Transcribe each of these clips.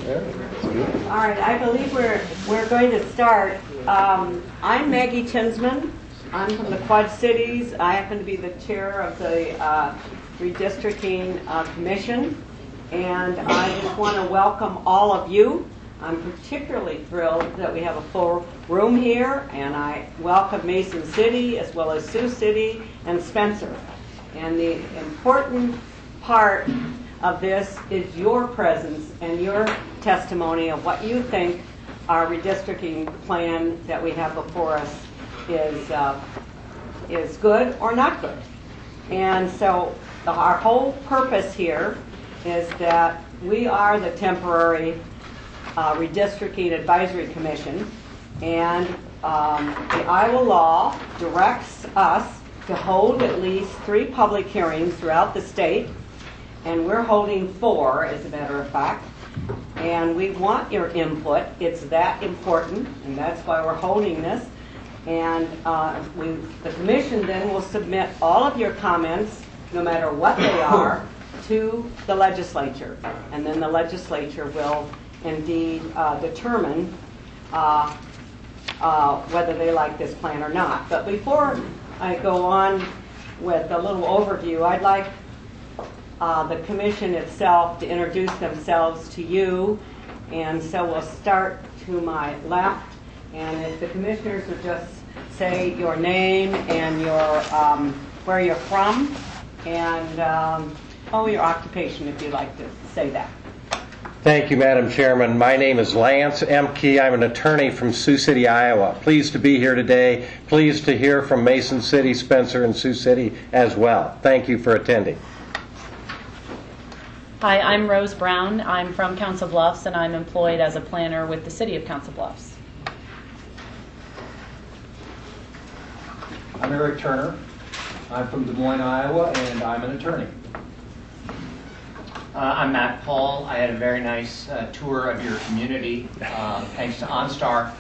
All right, I believe we're going to start. I'm Maggie Tinsman. I'm from the Quad Cities. I happen to be the chair of the Redistricting Commission, and I just want to welcome all of you. I'm particularly thrilled that we have a full room here, and I welcome Mason City as well as Sioux City and Spencer. And the important part of this is your presence and your testimony of what you think our redistricting plan that we have before us is good or not good. And so our whole purpose here is that we are the temporary Redistricting Advisory Commission, and the Iowa law directs us to hold at least 3 public hearings throughout the state, and we're holding 4, as a matter of fact. And we want your input. It's that important, and that's why we're holding this. And the commission then will submit all of your comments, no matter what they are, to the legislature. And then the legislature will indeed determine whether they like this plan or not. But before I go on with a little overview, I'd like the commission itself to introduce themselves to you. And so we'll start to my left. And if the commissioners would just say your name and your where you're from, and your occupation, if you'd like to say that. Thank you, Madam Chairman. My name is Lance Emke. I'm an attorney from Sioux City, Iowa. Pleased to be here today. Pleased to hear from Mason City, Spencer, and Sioux City as well. Thank you for attending. Hi, I'm Rose Brown. I'm from Council Bluffs, and I'm employed as a planner with the City of Council Bluffs. I'm Eric Turner. I'm from Des Moines, Iowa, and I'm an attorney. I'm Matt Paul. I had a very nice tour of your community, thanks to OnStar.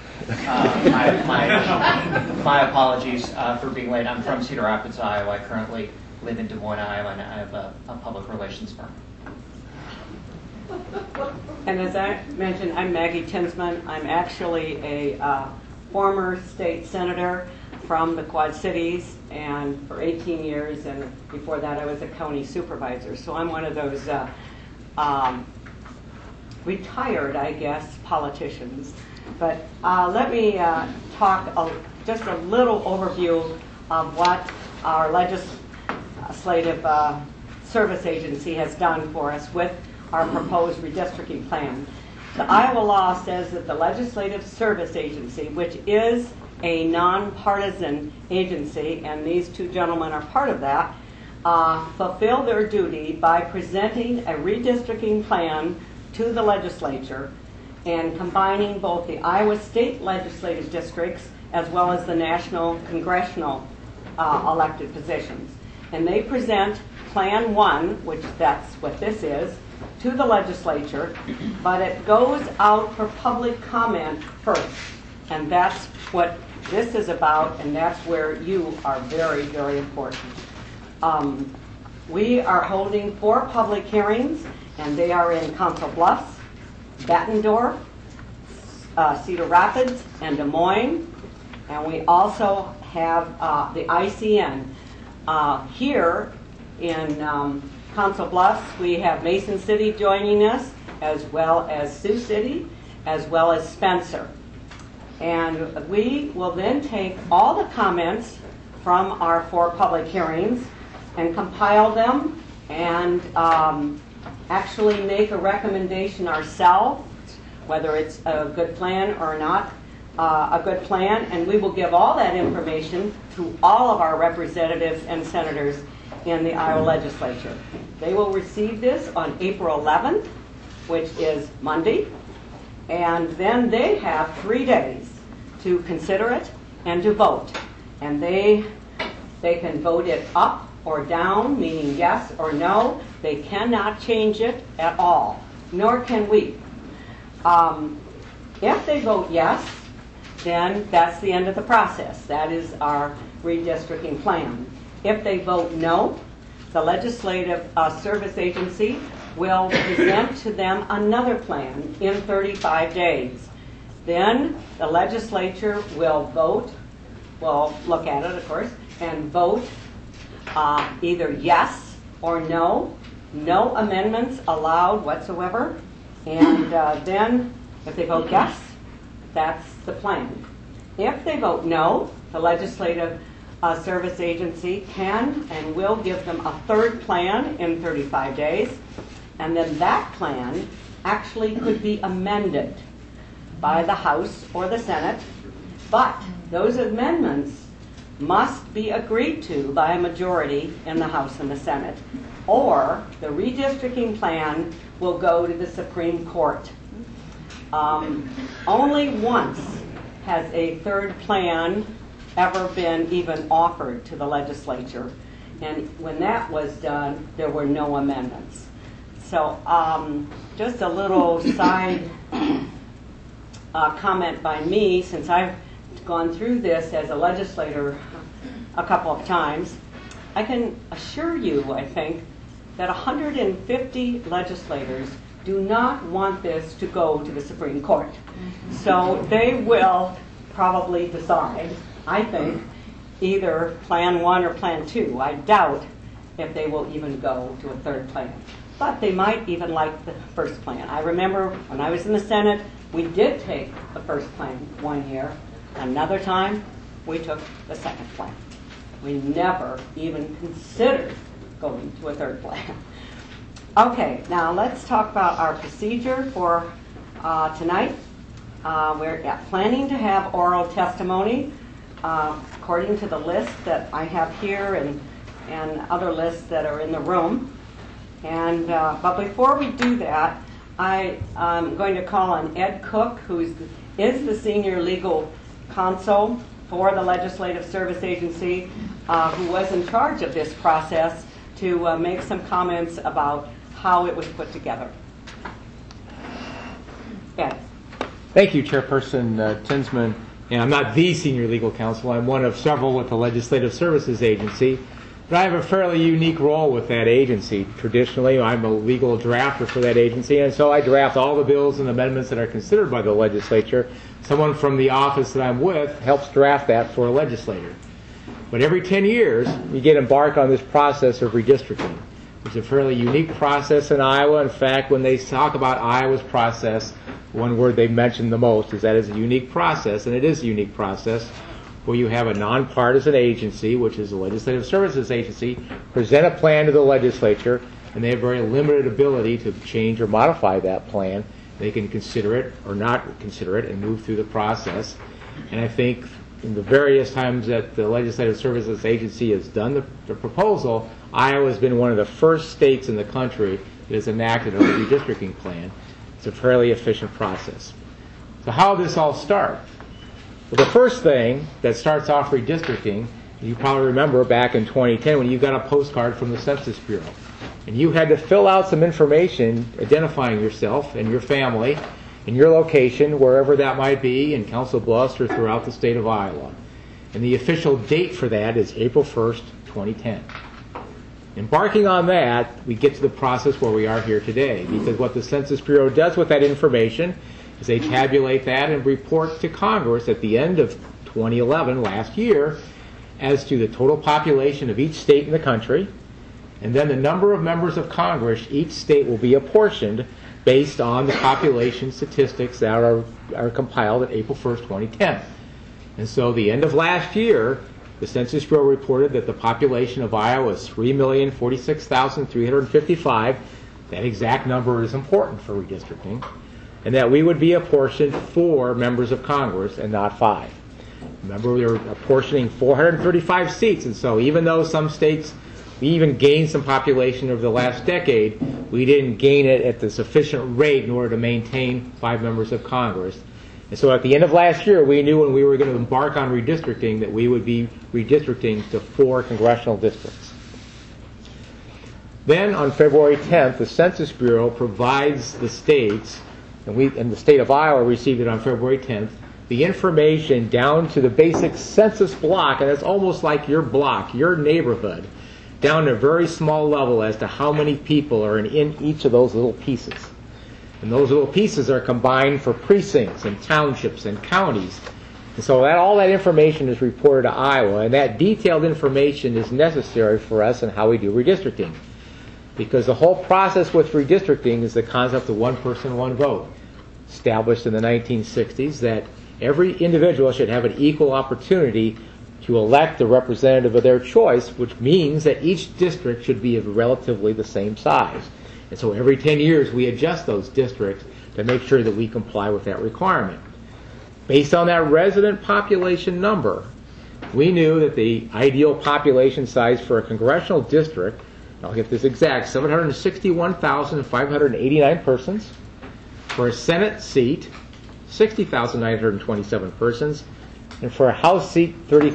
My apologies for being late. I'm from Cedar Rapids, Iowa. I currently live in Des Moines, Iowa, and I have a public relations firm. And as I mentioned, I'm Maggie Tinsman. I'm actually a former state senator from the Quad Cities, and for 18 years, and before that I was a county supervisor. So I'm one of those retired, I guess, politicians. But let me talk just a little overview of what our legislative service agency has done for us with our proposed redistricting plan. The Iowa law says that the Legislative Service Agency, which is a nonpartisan agency, and these 2 gentlemen are part of that, fulfill their duty by presenting a redistricting plan to the legislature and combining both the Iowa state legislative districts as well as the national congressional elected positions. And they present Plan 1, which that's what this is, to the legislature, but it goes out for public comment first. And that's what this is about, and that's where you are very, very important. We are holding 4 public hearings, and they are in Council Bluffs, Bettendorf, Cedar Rapids, and Des Moines. And we also have the ICN. Here in Council Bluffs, we have Mason City joining us, as well as Sioux City, as well as Spencer. And we will then take all the comments from our 4 public hearings and compile them and actually make a recommendation ourselves, whether it's a good plan or not a good plan, and we will give all that information to all of our representatives and senators in the Iowa legislature. They will receive this on April 11th, which is Monday, and then they have 3 days to consider it and to vote. And they can vote it up or down, meaning yes or no. They cannot change it at all, nor can we. If they vote yes, then that's the end of the process. That is our redistricting plan. If they vote no, the Legislative Service Agency will present to them another plan in 35 days. Then the legislature will vote, will look at it, of course, and vote either yes or no. No amendments allowed whatsoever. And then if they vote yes, that's the plan. If they vote no, the Legislative Service Agency can and will give them a third plan in 35 days. And then that plan actually could be amended by the House or the Senate. But those amendments must be agreed to by a majority in the House and the Senate, or the redistricting plan will go to the Supreme Court. Only once has a third plan ever been even offered to the legislature, and when that was done, there were no amendments. So just a little side comment by me, since I've gone through this as a legislator a couple of times. I can assure you, I think, that 150 legislators do not want this to go to the Supreme Court. So they will probably decide, I think, either Plan 1 or Plan 2. I doubt if they will even go to a third plan. But they might even like the first plan. I remember when I was in the Senate, we did take the first plan 1 year. Another time, we took the second plan. We never even considered going to a third plan. Okay, now let's talk about our procedure for tonight. We're planning to have oral testimony according to the list that I have here and other lists that are in the room. And but before we do that, I'm going to call on Ed Cook, who is the senior legal counsel for the Legislative Service Agency, who was in charge of this process, to make some comments about how it was put together. Ed. Thank you, Chairperson Tinsman. And I'm not the senior legal counsel. I'm one of several with the Legislative Services Agency. But I have a fairly unique role with that agency. Traditionally, I'm a legal drafter for that agency, and so I draft all the bills and amendments that are considered by the legislature. Someone from the office that I'm with helps draft that for a legislator. But every 10 years, we get embarked on this process of redistricting. It's a fairly unique process in Iowa. In fact, when they talk about Iowa's process, one word they mention the most is that it's a unique process, and it is a unique process, where you have a nonpartisan agency, which is the Legislative Services Agency, present a plan to the legislature, and they have very limited ability to change or modify that plan. They can consider it or not consider it and move through the process. And I think in the various times that the Legislative Services Agency has done the proposal, Iowa has been one of the first states in the country that has enacted a redistricting plan. It's a fairly efficient process. So how did this all start? Well, the first thing that starts off redistricting, you probably remember back in 2010 when you got a postcard from the Census Bureau. And you had to fill out some information identifying yourself and your family and your location, wherever that might be, in Council Bluffs or throughout the state of Iowa. And the official date for that is April 1st, 2010. Embarking on that, we get to the process where we are here today, because what the Census Bureau does with that information is they tabulate that and report to Congress at the end of 2011, last year, as to the total population of each state in the country, and then the number of members of Congress each state will be apportioned based on the population statistics that are compiled at April 1st, 2010. And so the end of last year, the Census Bureau reported that the population of Iowa is 3,046,355. That exact number is important for redistricting. And that we would be apportioned 4 members of Congress and not 5. Remember, we were apportioning 435 seats, and so even though some states, we even gained some population over the last decade, we didn't gain it at the sufficient rate in order to maintain 5 members of Congress. And so at the end of last year, we knew when we were going to embark on redistricting that we would be redistricting to 4 congressional districts. Then on February 10th, the Census Bureau provides the states, and the state of Iowa received it on February 10th, the information down to the basic census block, and it's almost like your block, your neighborhood, down to a very small level as to how many people are in each of those little pieces. And those little pieces are combined for precincts and townships and counties. And so all that information is reported to Iowa, and that detailed information is necessary for us in how we do redistricting. Because the whole process with redistricting is the concept of one person, one vote, established in the 1960s, that every individual should have an equal opportunity to elect a representative of their choice, which means that each district should be of relatively the same size. And so every 10 years we adjust those districts to make sure that we comply with that requirement. Based on that resident population number, we knew that the ideal population size for a congressional district, I'll get this exact, 761,589 persons. For a Senate seat, 60,927 persons. And for a House seat,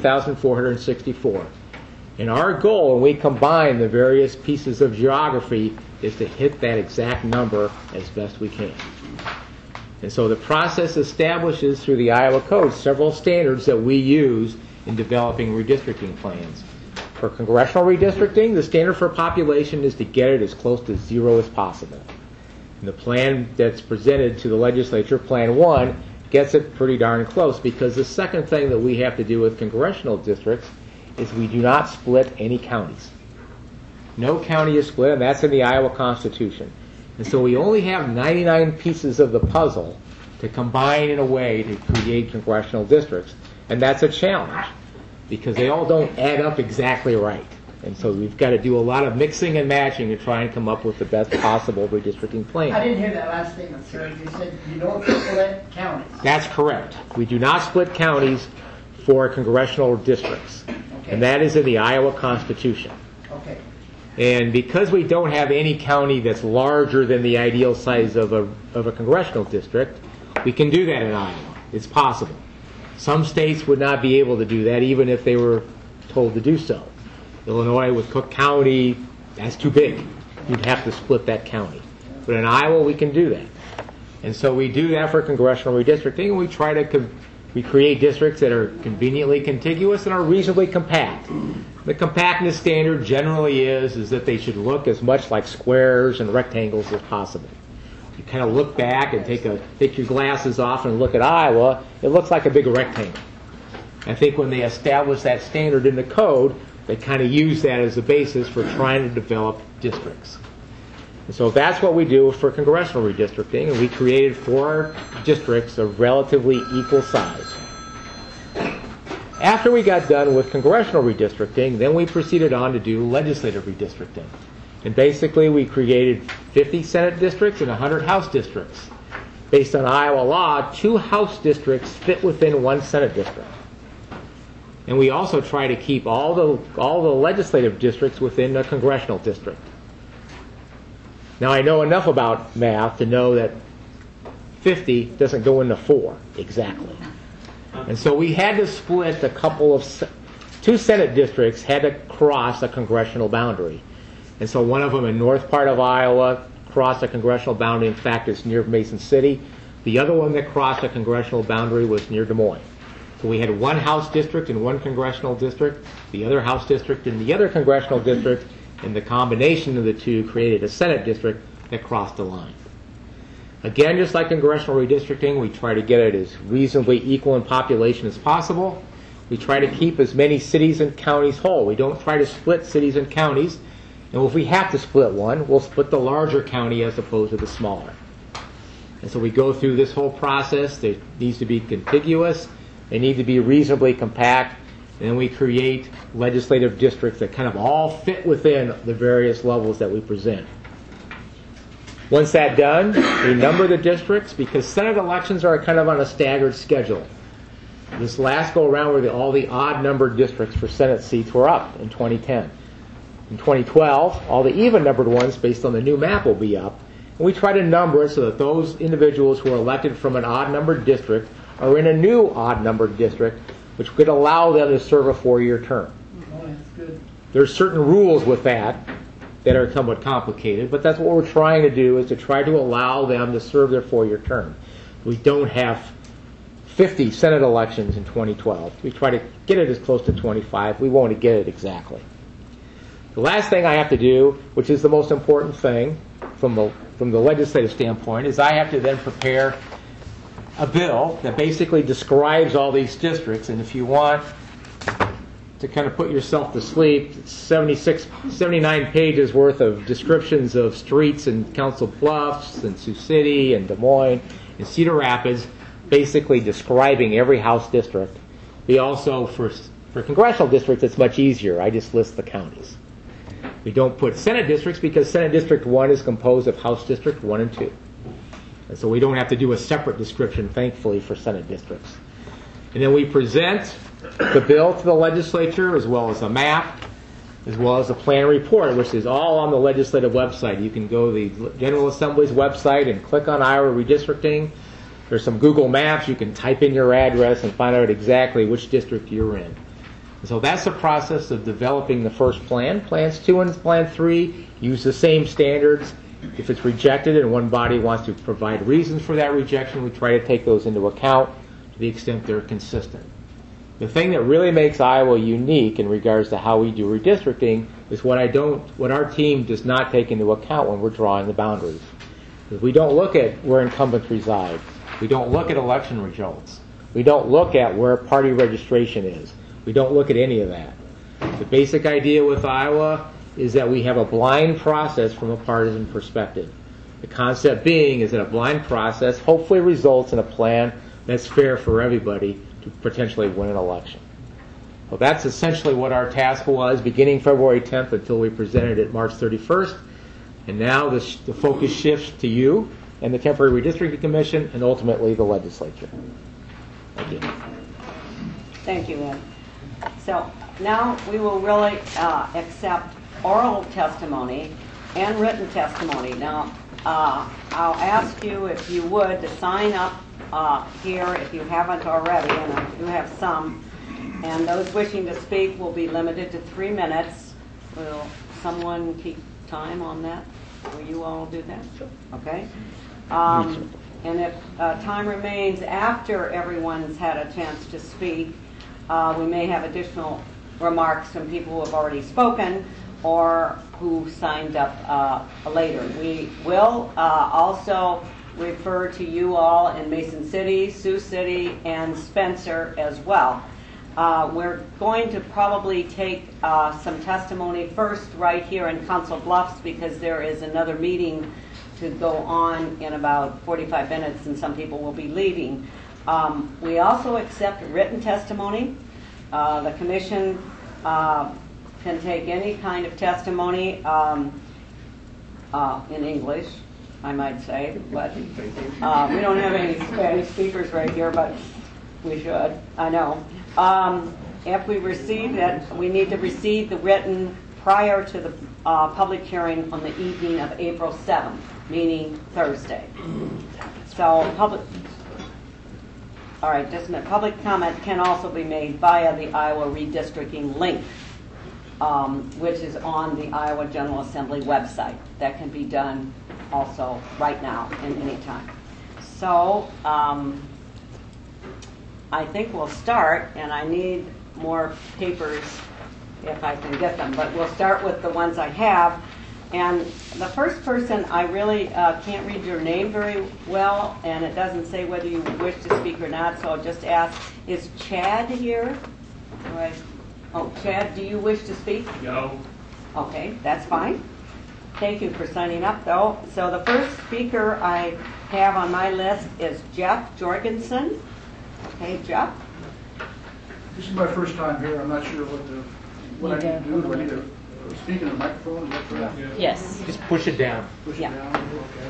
30,464. And our goal, when we combine the various pieces of geography, is to hit that exact number as best we can. And so the process establishes through the Iowa Code several standards that we use in developing redistricting plans. For congressional redistricting, the standard for population is to get it as close to 0 as possible. And the plan that's presented to the legislature, Plan 1, gets it pretty darn close, because the second thing that we have to do with congressional districts is we do not split any counties. No county is split, and that's in the Iowa Constitution. And so we only have 99 pieces of the puzzle to combine in a way to create congressional districts. And that's a challenge, because they all don't add up exactly right. And so we've got to do a lot of mixing and matching to try and come up with the best possible redistricting plan. I didn't hear that last statement, sir. You said you don't split counties. That's correct. We do not split counties for congressional districts. Okay. And that is in the Iowa Constitution. Okay. And because we don't have any county that's larger than the ideal size of a congressional district, we can do that in Iowa. It's possible. Some states would not be able to do that even if they were told to do so. Illinois with Cook County, that's too big. You'd have to split that county. But in Iowa, we can do that. And so we do that for congressional redistricting, and we try to we create districts that are conveniently contiguous and are reasonably compact. The compactness standard generally is that they should look as much like squares and rectangles as possible. You kind of look back and take your glasses off and look at Iowa, it looks like a big rectangle. I think when they established that standard in the code, they kind of use that as a basis for trying to develop districts. And so that's what we do for congressional redistricting, and we created 4 districts of relatively equal size. After we got done with congressional redistricting, then we proceeded on to do legislative redistricting. And basically we created 50 Senate districts and 100 House districts. Based on Iowa law, 2 House districts fit within 1 Senate district. And we also try to keep all the legislative districts within a congressional district. Now I know enough about math to know that 50 doesn't go into 4 exactly. And so we had to split a couple of 2 Senate districts had to cross a congressional boundary. And so one of them in north part of Iowa crossed a congressional boundary. In fact, it's near Mason City. The other one that crossed a congressional boundary was near Des Moines. So we had 1 House district and 1 congressional district, the other House district and the other congressional district, and the combination of the 2 created a Senate district that crossed the line. Again, just like congressional redistricting, we try to get it as reasonably equal in population as possible. We try to keep as many cities and counties whole. We don't try to split cities and counties. And if we have to split one, we'll split the larger county as opposed to the smaller. And so we go through this whole process. It needs to be contiguous. They need to be reasonably compact. And then we create legislative districts that kind of all fit within the various levels that we present. Once that's done, we number the districts because Senate elections are kind of on a staggered schedule. This last go around where all the odd numbered districts for Senate seats were up in 2010. In 2012, all the even numbered ones based on the new map will be up. And we try to number it so that those individuals who are elected from an odd numbered district are in a new odd numbered district, which could allow them to serve a 4-year term. Oh, that's good. There's certain rules with that are somewhat complicated, but that's what we're trying to do, is to try to allow them to serve their 4-year term. We don't have 50 Senate elections in 2012. We try to get it as close to 25. We won't get it exactly. The last thing I have to do, which is the most important thing from the legislative standpoint, is I have to then prepare a bill that basically describes all these districts. And if you want to kind of put yourself to sleep, 79 pages worth of descriptions of streets in Council Bluffs and Sioux City and Des Moines and Cedar Rapids, basically describing every House district. We also, for congressional districts, it's much easier. I just list the counties. We don't put Senate districts because Senate District 1 is composed of House District 1 and 2. And so we don't have to do a separate description, thankfully, for Senate districts. And then we present the bill to the legislature, as well as a map, as well as a plan report, which is all on the legislative website. You can go to the General Assembly's website and click on Iowa redistricting. There's some Google Maps. You can type in your address and find out exactly which district you're in. And so that's the process of developing the first plan. Plans 2 and Plan 3 use the same standards. If it's rejected and one body wants to provide reasons for that rejection, we try to take those into account to the extent they're consistent. The thing that really makes Iowa unique in regards to how we do redistricting is what our team does not take into account when we're drawing the boundaries. Because we don't look at where incumbents reside. We don't look at election results. We don't look at where party registration is. We don't look at any of that. The basic idea with Iowa is that we have a blind process from a partisan perspective. The concept being is that a blind process hopefully results in a plan that's fair for everybody to potentially win an election. Well, that's essentially what our task was beginning February 10th until we presented it March 31st. And now the focus shifts to you and the Temporary Redistricting Commission and ultimately the legislature. Thank you. Thank you, Ed. So now we will really accept oral testimony and written testimony. Now, I'll ask you if you would to sign up here if you haven't already, and I do have some. And those wishing to speak will be limited to 3 minutes. Will someone keep time on that? Will you all do that? Sure. Okay. And if time remains after everyone's had a chance to speak, we may have additional remarks from people who have already spoken or who signed up later. We will also refer to you all in Mason City, Sioux City, and Spencer as well. We're going to probably take some testimony first right here in Council Bluffs because there is another meeting to go on in about 45 minutes and some people will be leaving. We also accept written testimony. The commission can take any kind of testimony in English, I might say, but we don't have any Spanish speakers right here, but we should, I know. If we receive it, we need to receive the written prior to the public hearing on the evening of April 7th, meaning Thursday. So all right, just a minute. Public comment can also be made via the Iowa redistricting link, which is on the Iowa General Assembly website. That can be done also right now and any time. So I think we'll start, and I need more papers if I can get them, but we'll start with the ones I have. And the first person, I really can't read your name very well, and it doesn't say whether you wish to speak or not, so I'll just ask, is Chad here? All right. Oh, Chad, do you wish to speak? No. Okay, that's fine. Thank you for signing up, though. So the first speaker I have on my list is Jeff Jorgensen. Okay, Jeff? This is my first time here. I'm not sure what I need to do. Do I need to speak in a microphone? Is that correct? Yeah. Yes. Just push it down. Push it down? Okay.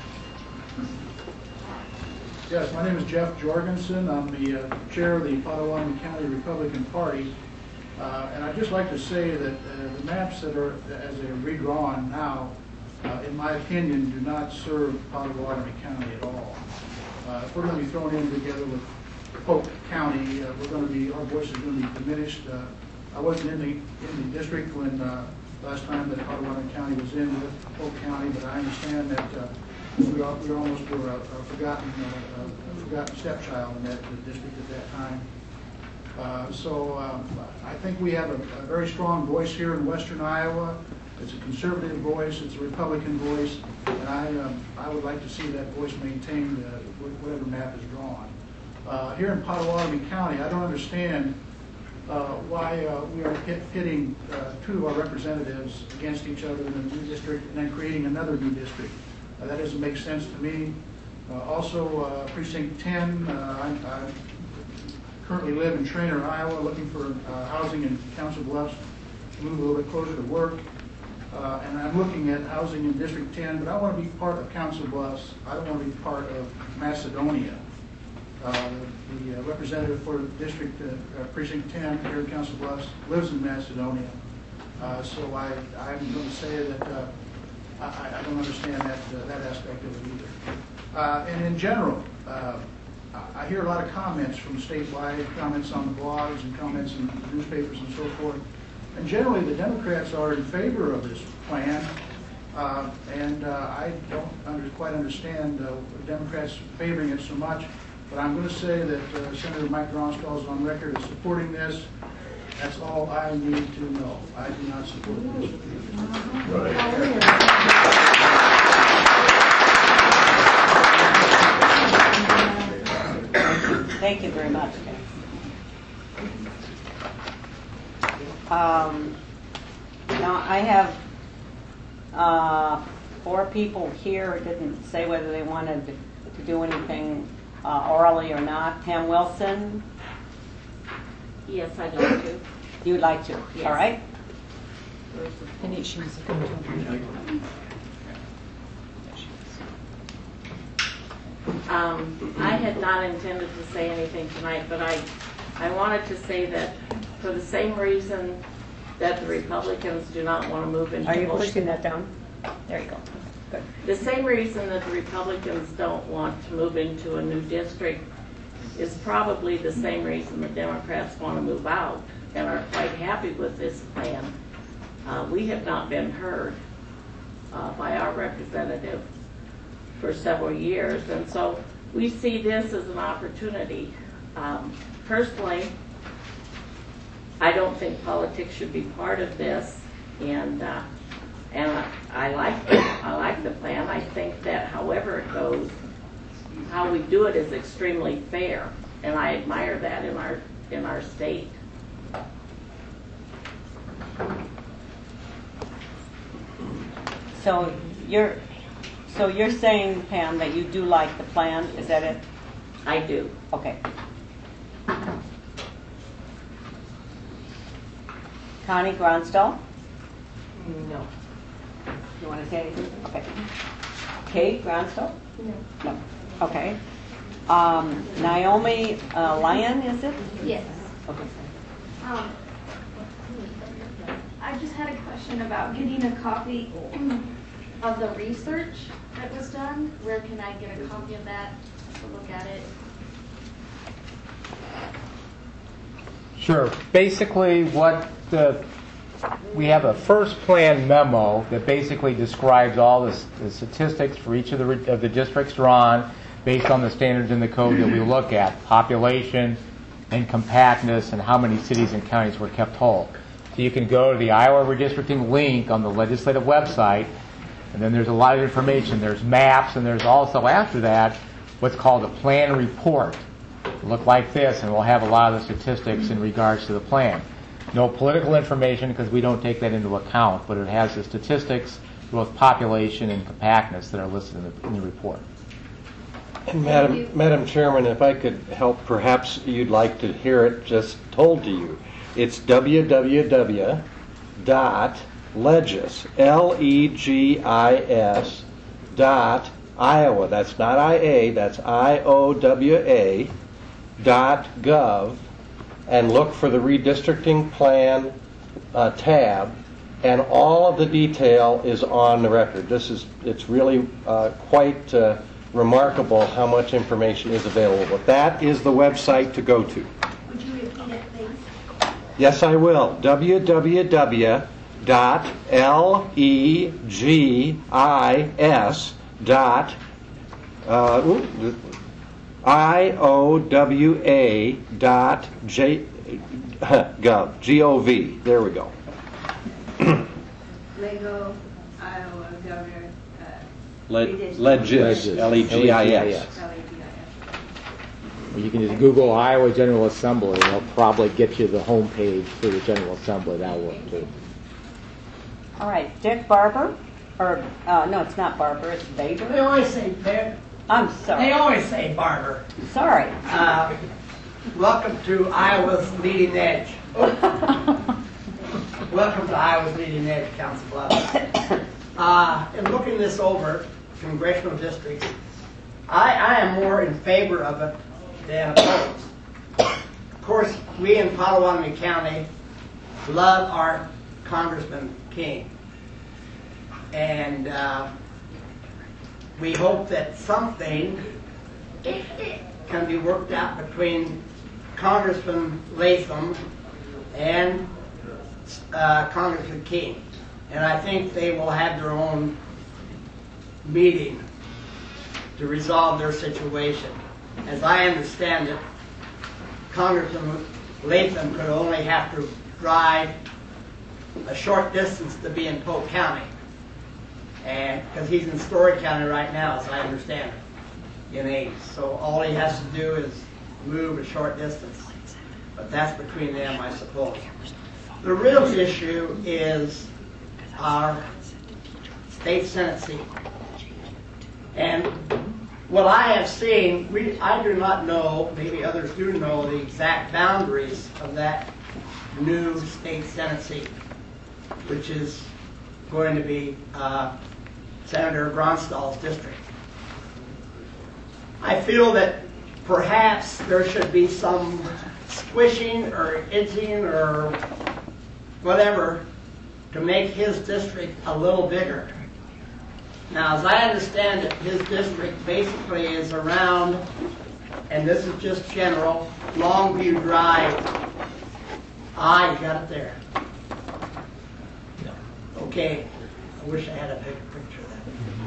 Yes, my name is Jeff Jorgensen. I'm the chair of the Potawatomi County Republican Party. And I'd just like to say that the maps that are, as they're redrawn now, in my opinion, do not serve Potawatomi County at all. If we're going to be thrown in together with Polk County, our voice is going to be diminished. I wasn't in the district when last time that Potawatomi County was in with Polk County, but I understand that we almost were a forgotten stepchild in that district at that time. I think we have a very strong voice here in western Iowa. It's a conservative voice, it's a Republican voice, and I would like to see that voice maintained, whatever map is drawn. Here in Potawatomi County, I don't understand why we are pitting two of our representatives against each other in a new district and then creating another new district. That doesn't make sense to me. Also, Precinct 10, I currently live in Trainer, Iowa, looking for housing in Council Bluffs to move a little bit closer to work. And I'm looking at housing in District 10, but I want to be part of Council Bluffs. I don't want to be part of Macedonia. The representative for District Precinct 10 here in Council Bluffs lives in Macedonia. So I'm going to say that I don't understand that aspect of it either. And in general, I hear a lot of comments from statewide, comments on the blogs and comments in newspapers and so forth. And generally, the Democrats are in favor of this plan, and I don't quite understand the Democrats favoring it so much. But I'm going to say that Senator Mike Gronstal is on record as supporting this. That's all I need to know. I do not support this. Thank you very much. Now I have 4 people here who didn't say whether they wanted to do anything orally or not. Pam Wilson? Yes, I'd like to. You would like to? Yes. All right. I had not intended to say anything tonight, but I wanted to say that for the same reason that the Republicans do not want to move into... Are you pushing that down? There you go. Good. The same reason that the Republicans don't want to move into a new district is probably the same reason the Democrats want to move out and are quite happy with this plan. We have not been heard by our representative for several years, and so we see this as an opportunity. Personally, I don't think politics should be part of this, and I like the plan. I think that however it goes, how we do it is extremely fair, and I admire that in our state. So you're saying, Pam, that you do like the plan? Is that it? I do. Okay. Connie Gronstal? No. You want to say anything? Okay. Kate Gronstal? No. Okay. Naomi Lyon, is it? Yes. Okay. I just had a question about getting a copy of the research that was done. Where can I get a copy of that to look at it? Sure. Basically, we have a first plan memo that basically describes all the statistics for each of the districts drawn based on the standards in the code that we look at, population and compactness and how many cities and counties were kept whole. So you can go to the Iowa Redistricting link on the legislative website, and then there's a lot of information. There's maps, and there's also, after that, what's called a plan report. It'll look like this, and we'll have a lot of the statistics in regards to the plan. No political information, because we don't take that into account, but it has the statistics, both population and compactness, that are listed in the report. And Madam Chairman, if I could help, perhaps you'd like to hear it just told to you. It's www.legis, Legis, .Iowa. That's not IA, that's IOWA, .gov, and look for the redistricting plan tab, and all of the detail is on the record. It's really quite remarkable how much information is available. That is the website to go to. Would you repeat it, please? Yes, I will. iowa.gov. There we go. Lego, Iowa Governor, Legis, Legis. L-E-G-I-S. You can just Google Iowa General Assembly, and it'll probably get you the homepage for the General Assembly. That'll work too. All right, Dick Barber, or, no, it's not Barber, it's They Baber. always say, they I'm sorry. always say Barber. Sorry. Welcome to Iowa's leading edge. Welcome to Iowa's leading edge, Council Bluffs. In looking this over, congressional districts, I am more in favor of it than opposed. Of course, we in Potawatomi County love our Congressman King. And we hope that something can be worked out between Congressman Latham and Congressman King. And I think they will have their own meeting to resolve their situation. As I understand it, Congressman Latham could only have to drive a short distance to be in Polk County. And because he's in Story County right now, as I understand it, in Ames. So all he has to do is move a short distance. But that's between them, I suppose. The real issue is our state Senate seat. And what I have seen, I do not know, maybe others do know, the exact boundaries of that new state Senate seat, which is going to be Senator Gronstal's district. I feel that perhaps there should be some squishing or itching or whatever to make his district a little bigger. Now, as I understand it, his district basically is around, and this is just general, Longview Drive. You got it there. Okay. I wish I had a bigger picture of that.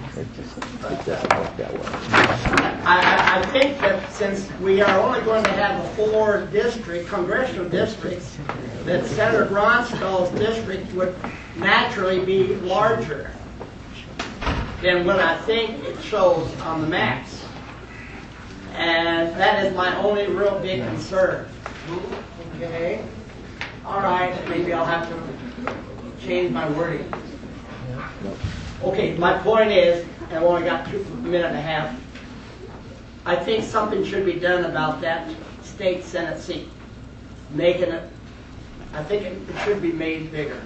I think that since we are only going to have the 4 congressional districts, that Senator Gronstal's district would naturally be larger than what I think it shows on the maps. And that is my only real big concern. Okay? All right, maybe I'll have to change my wording. Okay, my point is, and I've only got a minute and a half, I think something should be done about that state Senate seat. Making it, I think it should be made bigger.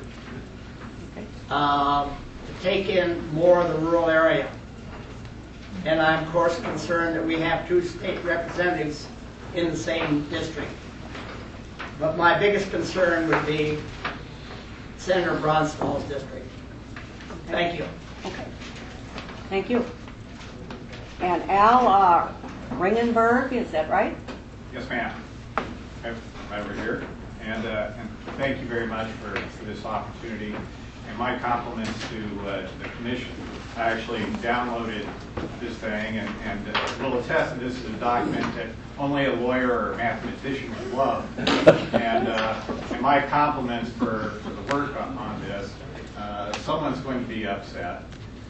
To take in more of the rural area. And I'm, of course, concerned that we have 2 state representatives in the same district. But my biggest concern would be Senator Gronstal's district. Thank you. Okay. Thank you. And Al Ringenberg, is that right? Yes, ma'am. Over here. And thank you very much for this opportunity. And my compliments to the commission. I actually downloaded this thing and will attest that this is a document that only a lawyer or a mathematician would love. And my compliments for the work on this. Someone's going to be upset.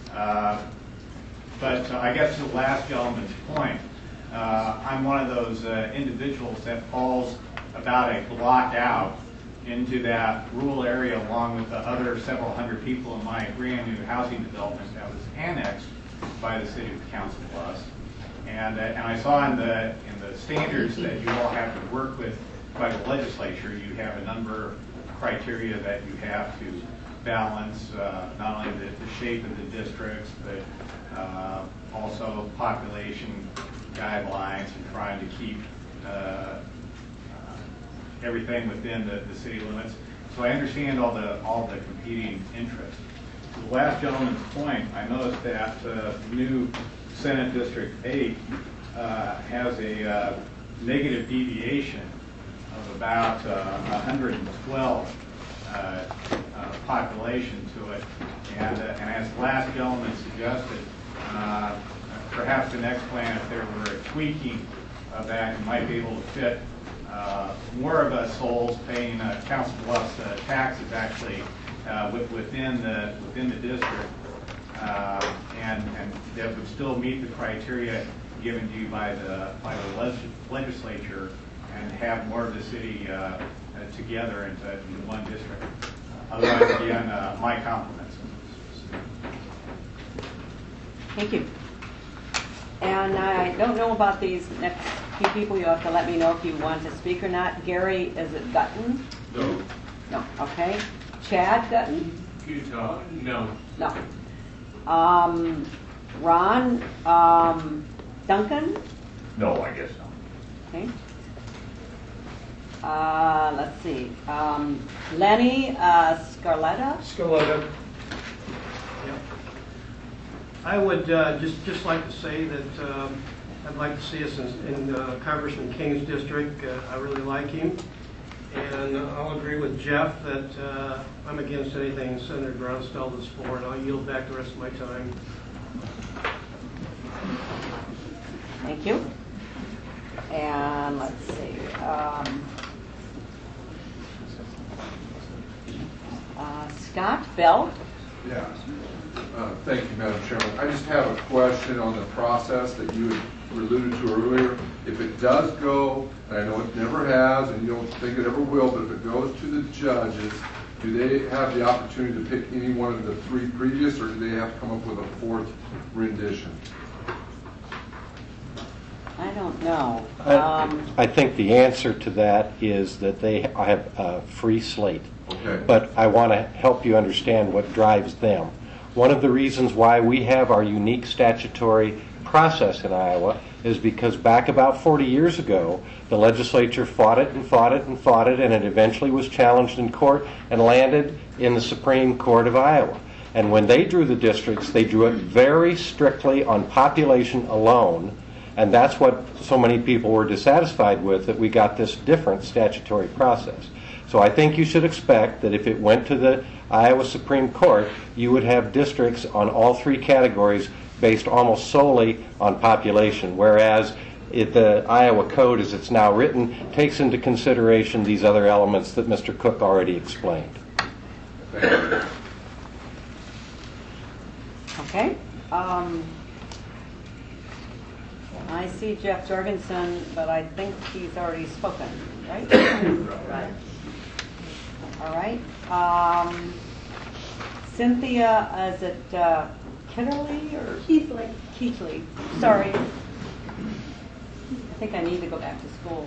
But I guess to the last gentleman's point, I'm one of those individuals that falls about a block out into that rural area along with the other several hundred people in my brand new housing development that was annexed by the city of Council Bluffs. And I saw in the standards that you all have to work with by the legislature, you have a number of criteria that you have to balance, not only the shape of the districts, but also population guidelines and trying to keep everything within the city limits. So I understand all the competing interests. To the last gentleman's point, I noticed that new Senate District 8 has a negative deviation of about 112 population to it. And as the last gentleman suggested, perhaps the next plan, if there were a tweaking of that, you might be able to fit more of us souls paying Council Bluffs taxes actually within the district, and that would still meet the criteria given to you by the legislature, and have more of the city together into one district. Otherwise, again, my compliments. Thank you. And I don't know about these next few people. You have to let me know if you want to speak or not. Gary, is it Gutton? No. No. Okay. Chad Gutton? Utah, no. No. Ron Duncan? No, I guess not. Okay. Let's see. Lenny Scarletta? Scarletta. I would just like to say that I'd like to see us in Congressman King's district. I really like him. And I'll agree with Jeff that I'm against anything Senator Gronsfeld is for, and I'll yield back the rest of my time. Thank you. And let's see. Scott Bell? Yeah. Thank you, Madam Chairman. I just have a question on the process that you had alluded to earlier. If it does go, and I know it never has, and you don't think it ever will, but if it goes to the judges, do they have the opportunity to pick any one of the three previous, or do they have to come up with a fourth rendition? I don't know. I think the answer to that is that they have a free slate. Okay. But I want to help you understand what drives them. One of the reasons why we have our unique statutory process in Iowa is because back about 40 years ago, the legislature fought it and fought it and fought it, and it eventually was challenged in court and landed in the Supreme Court of Iowa. And when they drew the districts, they drew it very strictly on population alone, and that's what so many people were dissatisfied with, that we got this different statutory process. So I think you should expect that if it went to the Iowa Supreme Court, you would have districts on all three categories based almost solely on population, whereas the Iowa Code, as it's now written, takes into consideration these other elements that Mr. Cook already explained. Thank you. Okay. I see Jeff Jorgensen, but I think he's already spoken, right? Right. All right. Cynthia, is it Kitterly or? Keithley. Keithley. Sorry. I think I need to go back to school.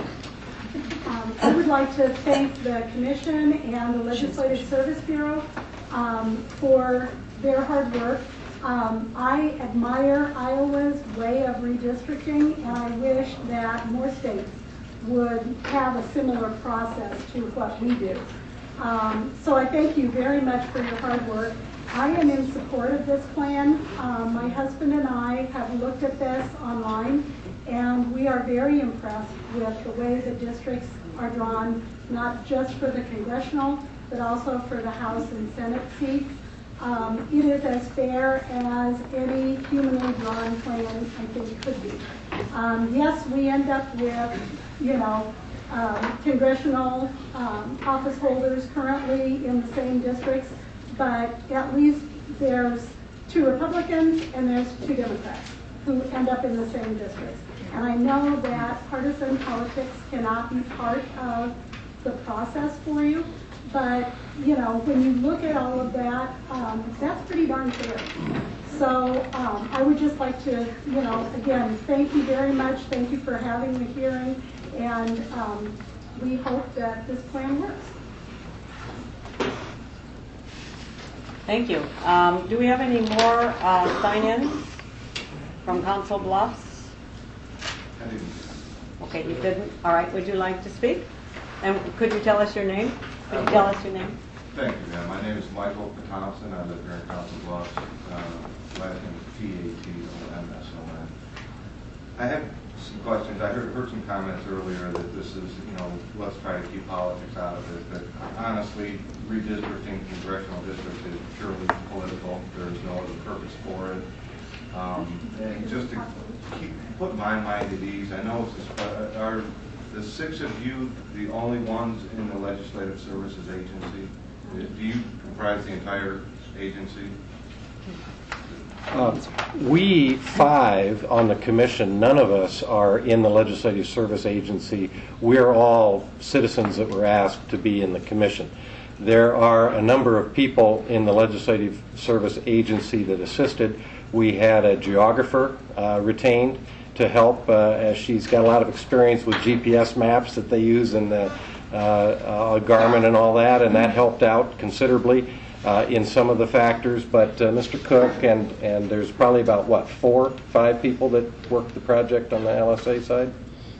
I would like to thank the Commission and the Legislative Service Bureau for their hard work. I admire Iowa's way of redistricting, and I wish that more states would have a similar process to what we do. So I thank you very much for your hard work. I am in support of this plan. My husband and I have looked at this online, and we are very impressed with the way the districts are drawn, not just for the congressional, but also for the House and Senate seats. It is as fair as any humanly drawn plan, I think, could be. Yes, we end up with, congressional office holders currently in the same districts, but at least there's 2 Republicans and there's 2 Democrats who end up in the same districts. And I know that partisan politics cannot be part of the process for you, but when you look at all of that, that's pretty darn fair. So I would just like to, again, thank you very much. Thank you for having the hearing, and we hope that this plan works. Thank you. Do we have any more sign-ins from Council Bluffs? I didn't. Okay, you didn't? All right, would you like to speak? And could you tell us your name? Could you tell us your name? Thank you, ma'am. My name is Michael Thompson. I live here in Council Bluffs. Last name is T-A-T-O-M-S-O-N. I have some questions. I heard some comments earlier that this is, let's try to keep politics out of it. But honestly, redistricting congressional districts is purely political. There is no other purpose for it. And just to put my mind at ease, I know are the 6 of you the only ones in the Legislative Services Agency? Do you comprise the entire agency? We 5 on the commission, none of us are in the Legislative Service Agency. We're all citizens that were asked to be in the commission. There are a number of people in the Legislative Service Agency that assisted. We had a geographer retained to help, as she's got a lot of experience with GPS maps that they use in the Garmin and all that, and that helped out considerably in some of the factors. But Mr. Cook and there's probably about, what, 4 or 5 people that worked the project on the LSA side?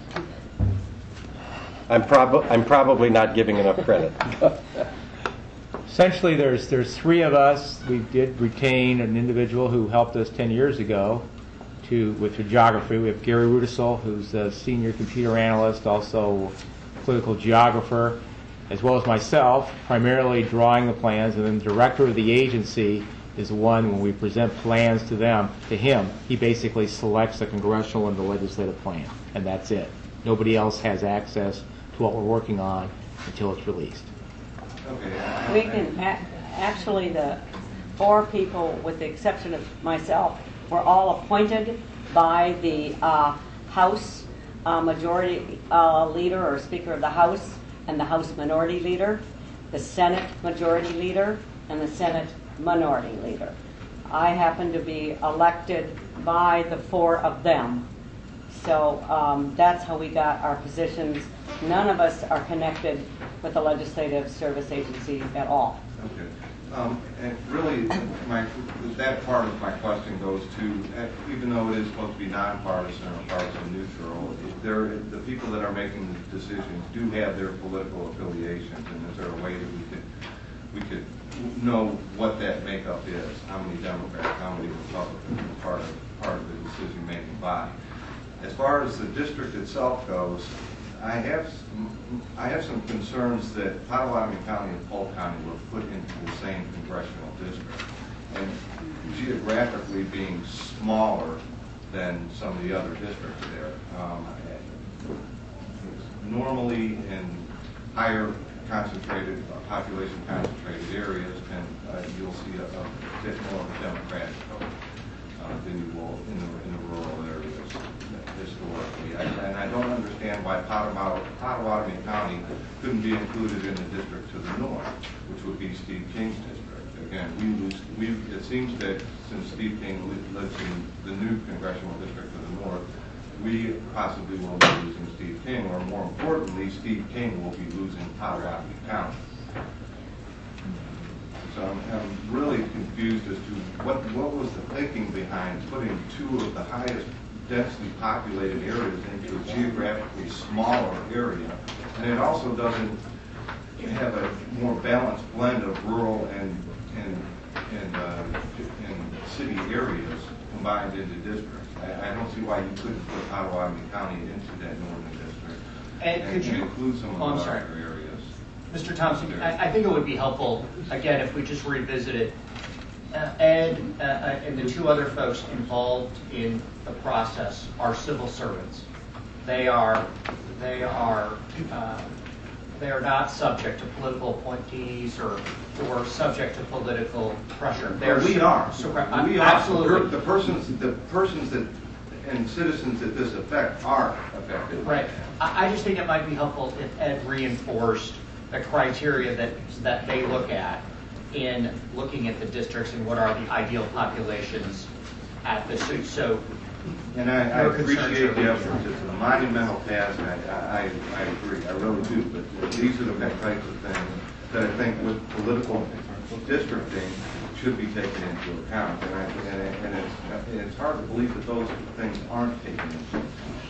I'm probably not giving enough credit. Essentially, there's 3 of us. We did retain an individual who helped us 10 years ago with geography. We have Gary Rudisell, who's a senior computer analyst, also political geographer, as well as myself, primarily drawing the plans, and then the director of the agency is the one, when we present plans to him, he basically selects the congressional and the legislative plan, and that's it. Nobody else has access to what we're working on until it's released. Okay. We can, actually, the 4 people, with the exception of myself, were all appointed by the House Majority Leader or Speaker of the House and the House Minority Leader, the Senate Majority Leader, and the Senate Minority Leader. I happen to be elected by the 4 of them. So that's how we got our positions. None of us are connected with the Legislative Service Agency at all. Okay. And really, that part of my question goes to, even though it is supposed to be nonpartisan or partisan neutral, the people that are making the decisions do have their political affiliations, and is there a way that we could know what that makeup is? How many Democrats, how many Republicans are part of the decision-making body? As far as the district itself goes, I have some concerns that Potawatomi County and Polk County were put into the same congressional district, and geographically being smaller than some of the other districts there. Normally in higher concentrated, population concentrated areas, and you'll see a bit more of a Democratic vote than you will in the rural areas historically. And I don't understand why Potawatomi County couldn't be included in the district to the north, which would be Steve King's district. Again, it seems that since Steve King lives in the new congressional district to the north, we possibly will be losing Steve King, or more importantly, Steve King will be losing Potawatomi County. So I'm really confused as to what was the thinking behind putting 2 of the highest densely populated areas into a geographically smaller area, and it also doesn't have a more balanced blend of rural and city areas combined into districts. I don't see why you couldn't put Potawatomi County into that northern district and could you include some of the larger areas. Mr. Thompson, I think it would be helpful, again, if we just revisited Ed and the 2 other folks involved in the process are civil servants. They are not subject to political appointees or subject to political pressure. We are. We are. Absolutely. The persons that and citizens that this affect are affected. Right. I just think it might be helpful if Ed reinforced the criteria that they look at in looking at the districts and what are the ideal populations at the suit. So, and I appreciate the effort. It's a monumental task. I agree. I really do. But these are the types of things that I think with political districting should be taken into account. And it's hard to believe that those things aren't taken into account.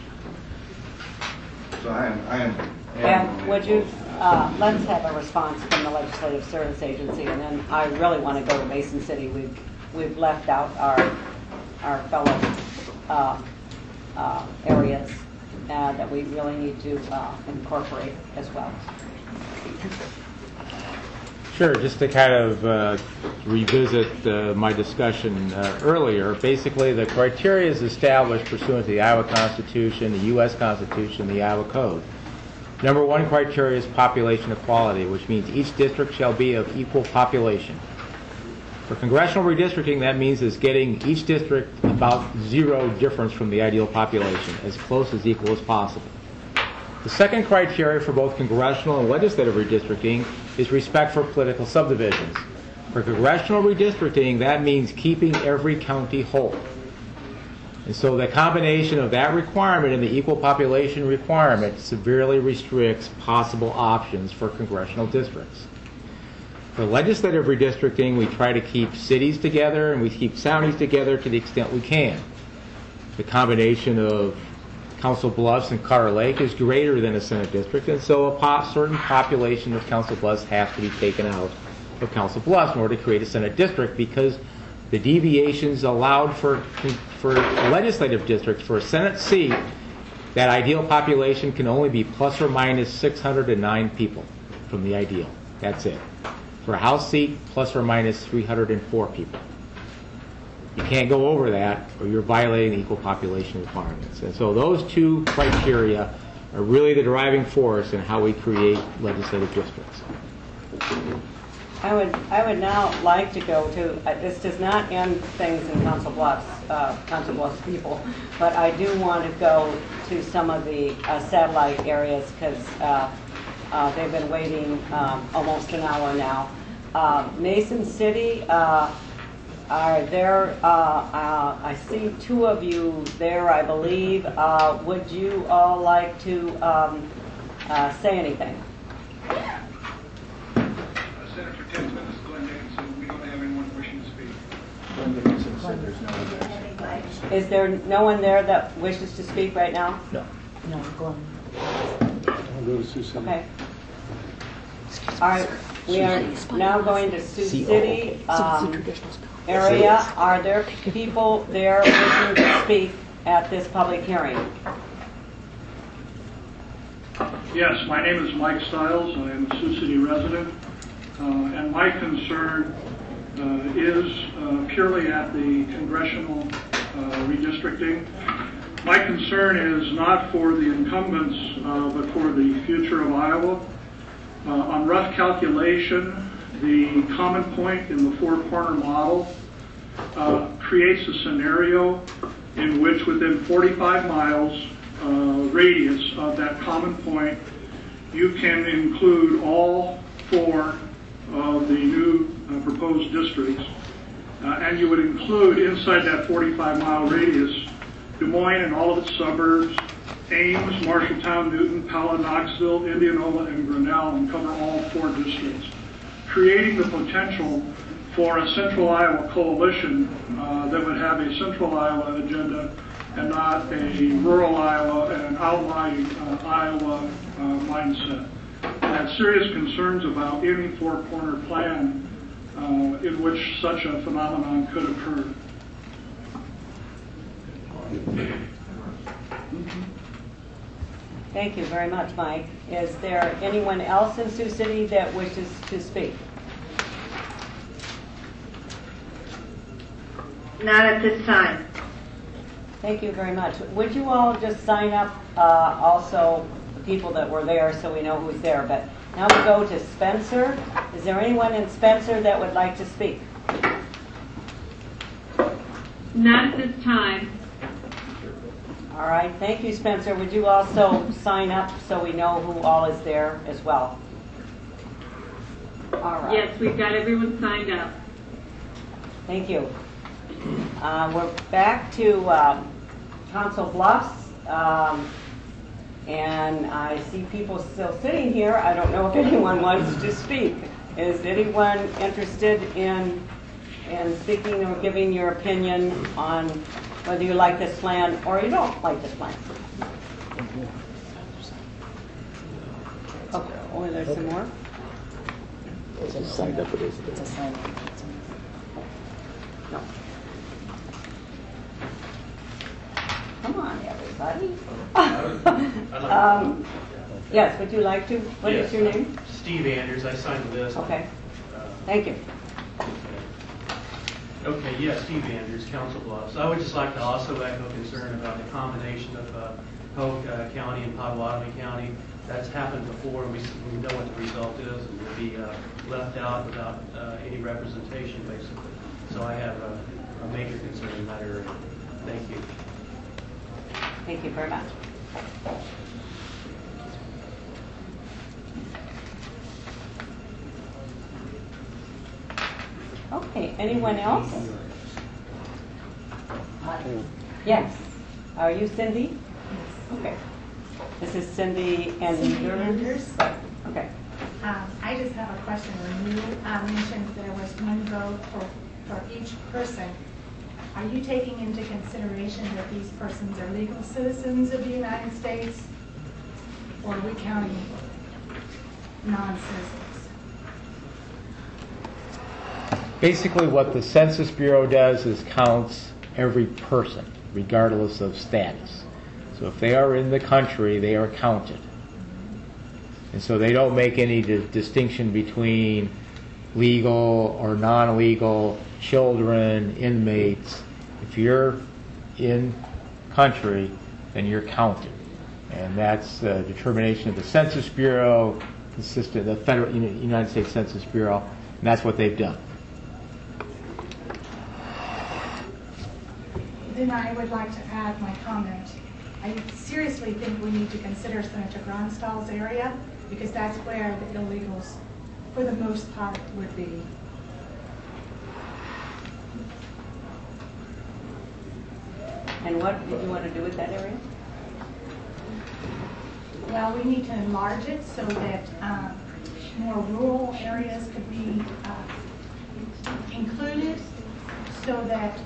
So I am. And would you, let's have a response from the Legislative Service Agency, and then I really want to go to Mason City. We've left out our fellow areas that we really need to incorporate as well. Sure, just to kind of revisit my discussion earlier, basically the criteria is established pursuant to the Iowa Constitution, the U.S. Constitution, the Iowa Code. Number one criteria is population equality, which means each district shall be of equal population. For congressional redistricting, that means it's getting each district about zero difference from the ideal population, as close as equal as possible. The second criteria for both congressional and legislative redistricting is respect for political subdivisions. For congressional redistricting, that means keeping every county whole. And so the combination of that requirement and the equal population requirement severely restricts possible options for congressional districts. For legislative redistricting, we try to keep cities together and we keep counties together to the extent we can. The combination of Council Bluffs and Carter Lake is greater than a Senate district, and so a certain population of Council Bluffs has to be taken out of Council Bluffs in order to create a Senate district, because the deviations allowed for legislative districts for a Senate seat, that ideal population can only be plus or minus 609 people from the ideal. That's it. For a House seat, plus or minus 304 people. You can't go over that or you're violating equal population requirements. And so those two criteria are really the driving force in how we create legislative districts. I would now like to go to, this does not end things in Council Bluffs people, but I do want to go to some of the satellite areas because they've been waiting almost an hour now. Mason City, are there, I see two of you there, I believe. Would you all like to say anything? Senator Tinsman is Glenn Dickinson. We don't have anyone wishing to speak. Glenn Dickinson said there's no one there. Is there no one there that wishes to speak right now? No. No, Glenn. I'll go to Sioux City. Okay. All right, we are now going to Sioux City area. Are there people there wishing to speak at this public hearing? Yes, my name is Mike Stiles. I am a Sioux City resident. And my concern is purely at the congressional redistricting. My concern is not for the incumbents, but for the future of Iowa. On rough calculation, the common point in the four-corner model creates a scenario in which within 45 miles radius of that common point, you can include all four of the new proposed districts, and you would include inside that 45-mile radius Des Moines and all of its suburbs, Ames, Marshalltown, Newton, Pella, Knoxville, Indianola, and Grinnell, and cover all four districts, creating the potential for a Central Iowa coalition that would have a Central Iowa agenda and not a rural Iowa and an outlying Iowa mindset. I have serious concerns about any four-corner plan in which such a phenomenon could occur. Thank you very much, Mike. Is there anyone else in Sioux City that wishes to speak? Not at this time. Thank you very much. Would you all just sign up also the people that were there so we know who's there? But now we go to Spencer. Is there anyone in Spencer that would like to speak? Not at this time. All right. Thank you, Spencer. Would you also sign up so we know who all is there as well? All right. Yes, we've got everyone signed up. Thank you. We're back to Council Bluffs, and I see people still sitting here. I don't know if anyone wants to speak. Is anyone interested in speaking or giving your opinion on whether you like this plan or you don't like this plan? Okay. Oh, there's some more? Signed up it is. It's a sign. No. Come on, everybody. Yes, would you like to? What is your name? Steve Anders. I signed the list. Okay. Thank you. Okay, yes, Steve Andrews, Council Bluffs. I would just like to also echo concern about the combination of Polk County and Potawatomi County. That's happened before. We know what the result is, and we'll be left out without any representation, basically. So I have a major concern in that area. Thank you. Thank you very much. Okay, anyone else? Yes. Are you Cindy? Okay. This is Cindy Anders. Okay. I just have a question. When you mentioned there was one vote for each person, are you taking into consideration that these persons are legal citizens of the United States, or are we counting non-citizens? Basically, what the Census Bureau does is counts every person, regardless of status. So if they are in the country, they are counted. And so they don't make any distinction between legal or non-legal, children, inmates. If you're in country, then you're counted. And that's the determination of the Census Bureau, the federal United States Census Bureau, and that's what they've done. Then I would like to add my comment. I seriously think we need to consider Senator Gronstal's area, because that's where the illegals, for the most part, would be. And what did you want to do with that area? Well, we need to enlarge it so that more rural areas could be included, so that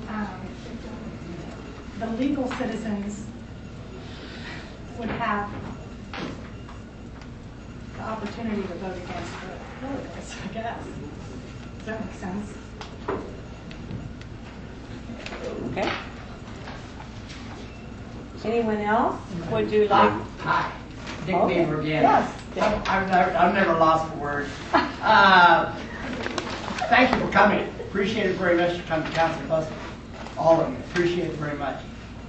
the legal citizens would have the opportunity to vote against the illegals, I guess. Does that make sense? Okay. Anyone else? Would you like? Hi, Dick Okay. Beaver again. Yes. I've never lost for words. Thank you for coming. Appreciate it very much for coming to Council Bluffs. All of you. Appreciate it very much.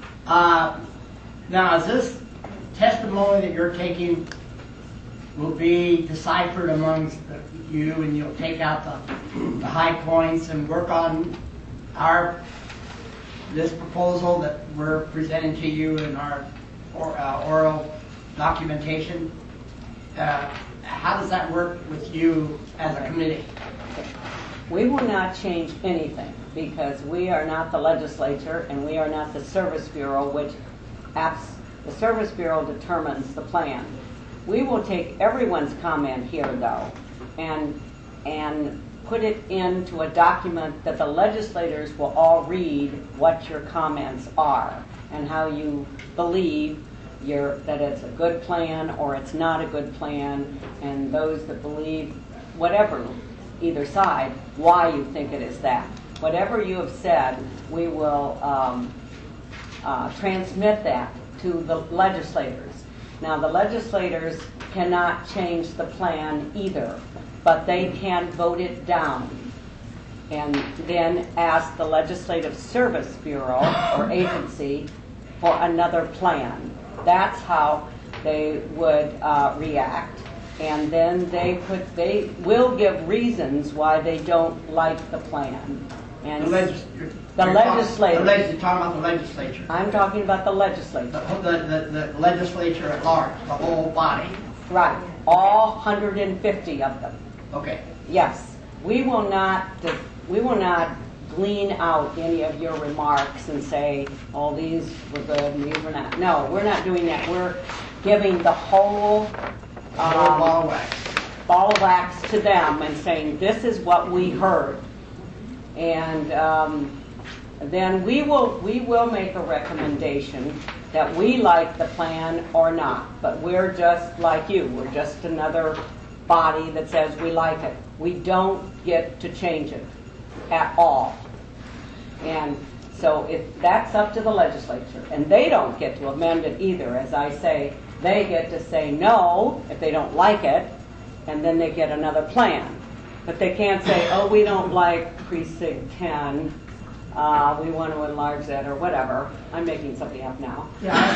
Now, is this testimony that you're taking will be deciphered amongst you, and you'll take out the high points and work on this proposal that we're presenting to you in our oral documentation? How does that work with you as a committee? We will not change anything, because we are not the legislature and we are not the Service Bureau, which the Service Bureau determines the plan. We will take everyone's comment here, though, and put it into a document that the legislators will all read what your comments are and how you believe that it's a good plan or it's not a good plan, and those that believe whatever, either side, why you think it is that. Whatever you have said, we will transmit that to the legislators. Now, the legislators cannot change the plan either, but they can vote it down and then ask the Legislative Service Bureau or agency for another plan. That's how they would react. And then they will give reasons why they don't like the plan. And the legislature. You're talking about the legislature. I'm talking about the legislature. The legislature at large, the whole body. Right. All 150 of them. Okay. Yes. We will not glean out any of your remarks and say, oh, these were good and these were not. No, we're not doing that. We're giving the whole ball of wax to them and saying, this is what we heard. And then we will make a recommendation that we like the plan or not. But we're just like you. We're just another body that says we like it. We don't get to change it at all. And so that's up to the legislature. And they don't get to amend it either. As I say, they get to say no if they don't like it, and then they get another plan. But they can't say, oh, we don't like precinct 10, we want to enlarge that, or whatever. I'm making something up now.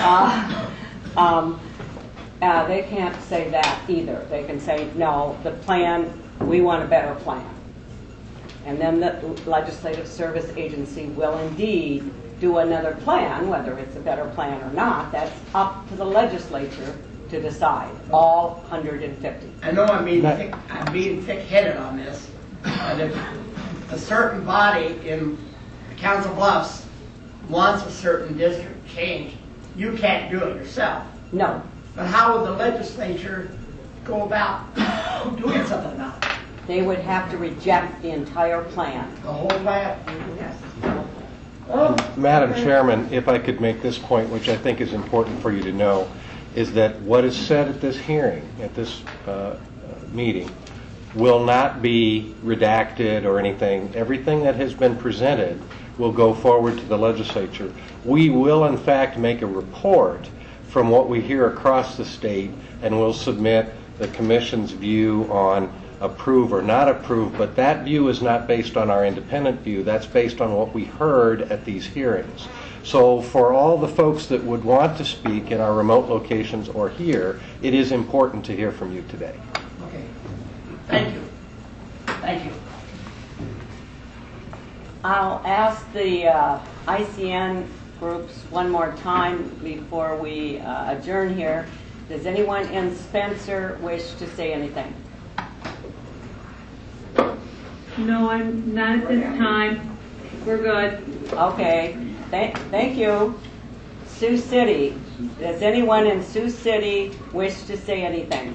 They can't say that either. They can say, no, the plan, we want a better plan. And then the Legislative Service Agency will indeed do another plan, whether it's a better plan or not. That's up to the legislature to decide, all 150. I know I'm being thick-headed on this, but if a certain body in Council Bluffs wants a certain district changed, you can't do it yourself. No. But how would the legislature go about doing something about it? They would have to reject the entire plan. The whole plan? Yes. Madam Chairman, if I could make this point, which I think is important for you to know, is that what is said at this hearing, at this meeting, will not be redacted or anything. Everything that has been presented will go forward to the legislature. We will, in fact, make a report from what we hear across the state, and we'll submit the Commission's view on approve or not approve, but that view is not based on our independent view. That's based on what we heard at these hearings. So for all the folks that would want to speak in our remote locations or here, it is important to hear from you today. Okay. Thank you. Thank you. I'll ask the ICN groups one more time before we adjourn here. Does anyone in Spencer wish to say anything? No, I'm not at this time. We're good. Okay. Thank you. Sioux City. Does anyone in Sioux City wish to say anything?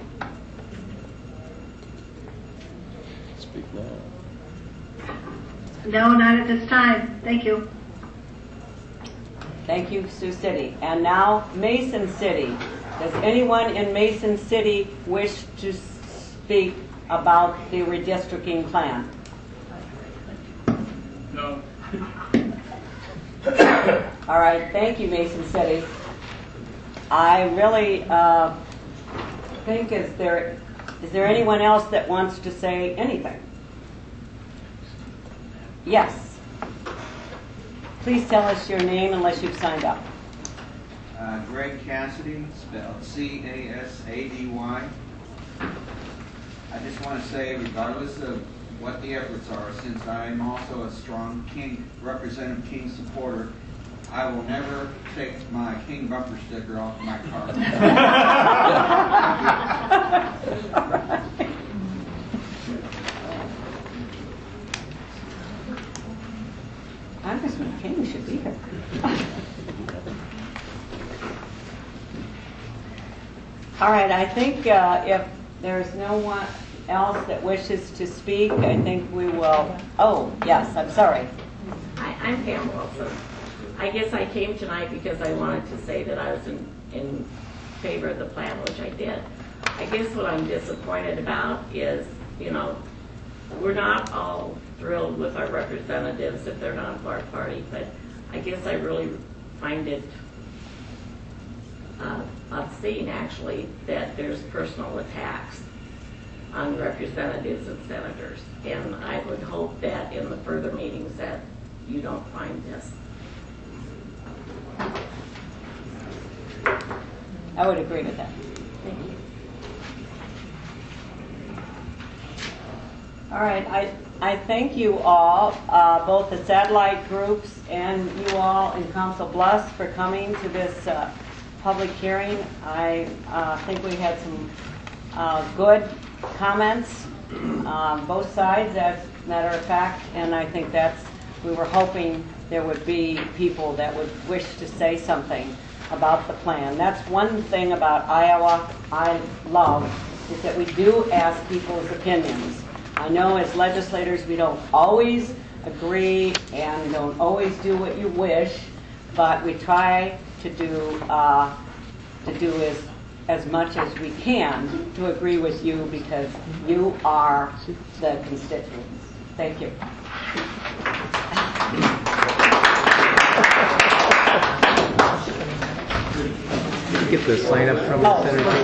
Speak now. No, not at this time. Thank you. Thank you, Sioux City. And now, Mason City. Does anyone in Mason City wish to speak about the redistricting plan? No. All right, thank you, Mason City. I really think, is there anyone else that wants to say anything? Yes. Please tell us your name unless you've signed up. Greg Cassidy, spelled C-A-S-A-D-Y. I just want to say, regardless of what the efforts are, since I am also a strong King, Representative King supporter, I will never take my King bumper sticker off my car. Congressman King should be here. All right, I think if there's no one else that wishes to speak, I think we will. Oh, yes, I'm sorry. Hi, I'm Pam Wilson. I guess I came tonight because I wanted to say that I was in favor of the plan, which I did. I guess what I'm disappointed about is, we're not all thrilled with our representatives if they're not of our party, but I guess I really find it obscene, actually, that there's personal attacks on representatives and senators. And I would hope that in the further meetings that you don't find this. I would agree with that. Thank you. All right, I thank you all, both the satellite groups and you all in Council Bluffs, for coming to this public hearing. I think we had some good comments, both sides, as a matter of fact, and I think we were hoping there would be people that would wish to say something about the plan. That's one thing about Iowa I love, is that we do ask people's opinions. I know as legislators we don't always agree and don't always do what you wish, but we try to do as much as we can to agree with you, because you are the constituents. Thank you. Get the sign up from the Senator.